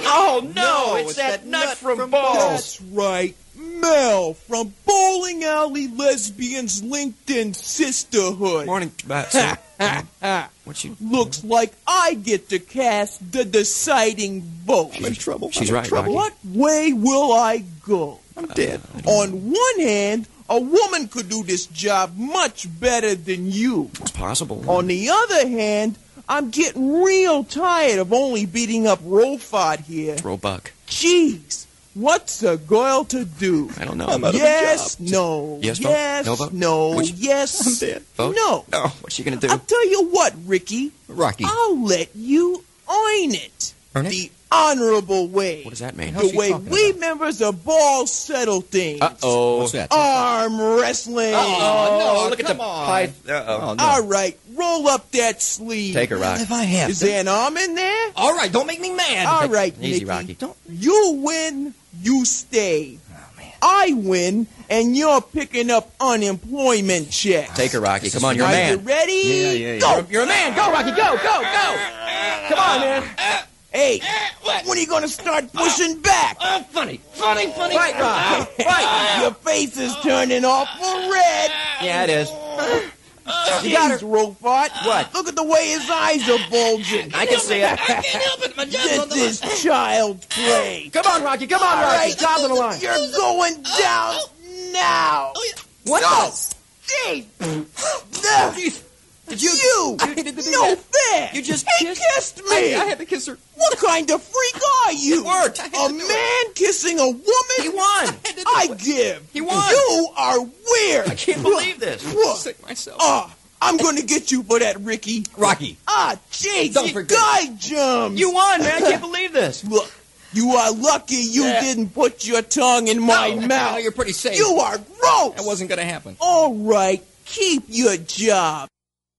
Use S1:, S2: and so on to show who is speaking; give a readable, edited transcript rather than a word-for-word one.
S1: Oh, no, it's that nut from Balls.
S2: That's right. Mel from Bowling Alley Lesbians LinkedIn Sisterhood.
S1: Morning, sir. What you...
S2: Looks like I get to cast the deciding vote.
S3: I'm in trouble.
S1: She's right, Rocky.
S2: What way will I go?
S3: I'm dead.
S2: On one hand, a woman could do this job much better than you.
S1: It's possible.
S2: On the other hand, I'm getting real tired of only beating up Rofat here.
S1: Roebuck.
S2: Jeez, what's a girl to do?
S1: I don't know.
S3: I'm out of a
S2: Yes,
S3: job.
S2: no.
S1: Yes, vote?
S2: Yes,
S1: No vote?
S2: no.
S1: Which-
S2: Yes,
S3: I'm dead.
S1: Vote?
S2: no.
S1: Oh, what's she gonna do?
S2: I'll tell you what, Ricky.
S3: Rocky.
S2: I'll let you earn it.
S3: Earn it?
S2: The honorable way.
S1: What does that mean?
S3: How's
S2: The
S3: she
S2: way
S3: talking
S2: we
S3: about?
S2: members of Balls settle things.
S1: Uh-oh.
S3: What's that?
S2: Arm wrestling.
S1: Oh,
S3: no,
S1: look at
S3: come
S1: the
S3: on.
S1: pipe. Uh-oh.
S3: Oh, no.
S2: All right, roll up that sleeve.
S1: Take her, Rock.
S3: If I have
S2: Is
S3: to.
S2: there an arm in there?
S3: All right, don't make me mad.
S2: All right,
S1: Easy,
S2: Nicky.
S1: Rocky.
S3: Don't.
S2: You win, you stay.
S3: Oh, man.
S2: I win, and you're picking up unemployment checks.
S1: Take her, Rocky. Come on, you're a
S2: Are
S1: man.
S2: you ready?
S3: Yeah.
S2: Go.
S1: You're a man. Go, Rocky. Go.
S2: Come on, man. Hey, when are you going to start pushing back?
S3: Funny.
S1: Fight, Rock. Fight.
S2: Your face is turning awful red.
S1: Yeah, it is.
S2: You got her, Rofat.
S1: What?
S2: Look at the way his eyes are bulging.
S1: I can see it.
S2: This is child's play.
S1: Come on, Rocky. Come on,
S2: All
S1: Rocky.
S2: right,
S1: Job's on the line.
S2: You're going down now.
S1: What
S2: No.
S1: the?
S2: Jeez.
S1: Did you?
S2: No fair.
S1: You just
S2: He kissed me.
S1: I had to kiss her.
S2: What kind of freak are you?
S1: It worked. I had
S2: A
S1: to do
S2: man kissing a woman?
S1: He won.
S2: I give.
S1: He won.
S2: You are weird.
S1: I can't believe this.
S2: What?
S1: Sick myself.
S2: I'm going to get you for that, Ricky.
S3: Rocky.
S2: Jeez.
S3: Don't forget.
S2: Guy jumps.
S1: You won, man. I can't believe this.
S2: Look, you are lucky you
S1: Yeah.
S2: didn't put your tongue in my
S3: No,
S2: mouth.
S3: you're pretty safe.
S2: You are gross.
S3: That wasn't going to happen.
S2: All right, keep your job.